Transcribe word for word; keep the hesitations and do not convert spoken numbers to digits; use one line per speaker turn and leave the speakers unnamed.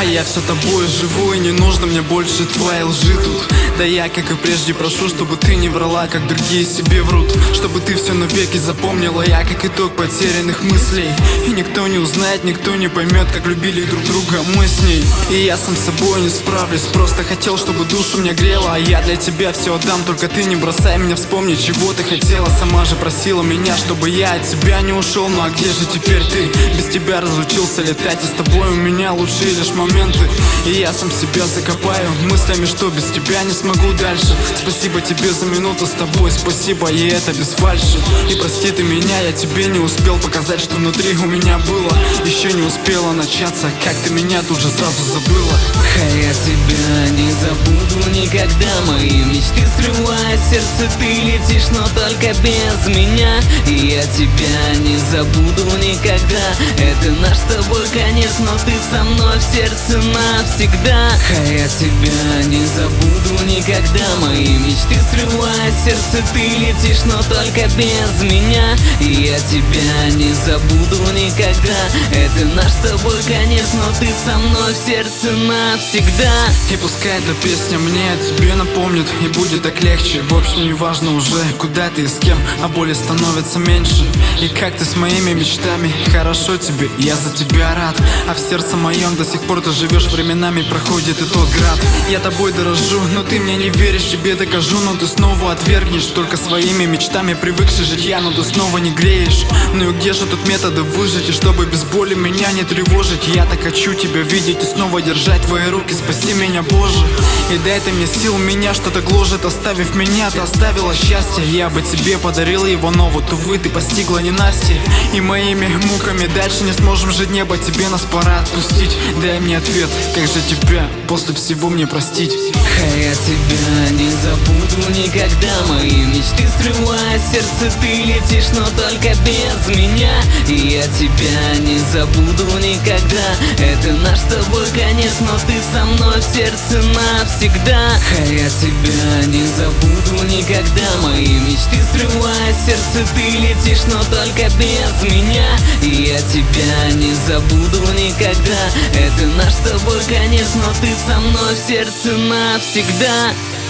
А я все тобой живу, и не нужно мне больше твоей лжи тут. Да я, как и прежде, прошу, чтобы ты не врала, как другие себе врут. Чтобы ты все навеки запомнила, я как итог потерянных мыслей. И никто не узнает, никто не поймет, как любили друг друга мы с ней. И я сам с собой не справлюсь, просто хотел, чтобы душу мне грела. А я для тебя все отдам, только ты не бросай меня, вспомни, чего ты хотела. Сама же просила меня, чтобы я от тебя не ушел. Ну а где же теперь ты? Без тебя разучился летать, и с тобой у меня лучшие лишь моменты. И я сам себя закопаю мыслями, что без тебя не смогу дальше. Спасибо тебе за минуту с тобой, спасибо, и это без фальши. И прости ты меня, я тебе не успел показать, что внутри у меня было. Еще не успела начаться, как ты меня тут же сразу забыла.
А я тебя не забуду никогда, мои мечты срывая сердце, ты летишь, но только без меня. И я тебя не забуду никогда, это наш с тобой конец, но ты со мной в сердце навсегда. А я тебя не забуду никогда, мои мечты срывая сердце, ты летишь, но только без меня. И я тебя не забуду никогда, это наш с тобой конец, но ты со мной в сердце навсегда.
И пускай эта песня мне о тебе напомнит, и будет так легче. В общем, не важно уже, куда ты и с кем, а боли становится меньше. И как ты с моими мечтами, хорошо тебе, я за тебя рад. А в сердце моем до сих пор ты живешь, временами проходит и тот град. Я тобой дорожу, но ты мне не веришь, тебе докажу, но ты снова отвергнешь. Только своими мечтами привыкший жить я, но ты снова не греешь. Ну и где же тут методы выжить, и чтобы без боли меня не тревожить? Я так хочу тебя видеть и снова держать твои руки, спаси меня, Боже. И дай ты мне сил, меня что-то гложет, оставив меня, ты оставила счастье. Я бы тебе подарил его, но вот увы, ты постигла ненастье. И моими муками дальше не сможем жить, небо, тебе нас пора отпустить. Дай мне ответ, как же тебя после всего мне простить?
А я тебя не забуду никогда, мои мечты срывая сердце, ты летишь, но только без меня. И я тебя не забуду никогда, это наш с тобой конец, но ты со мной в сердце навсегда. А я тебя не забуду никогда, мои мечты срывая сердце, ты летишь, но только без меня. И я тебя не забуду никогда, это наш с тобой конец, но ты со мной в сердце навсегда.